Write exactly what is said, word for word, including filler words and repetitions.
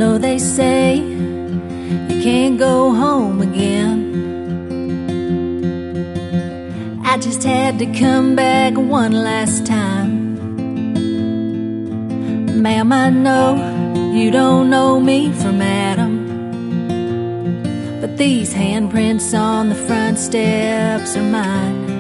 know they say you can't go home again. I just had to come back one last time. Ma'am, I know you don't know me from Adam, but these handprints on the front steps are mine.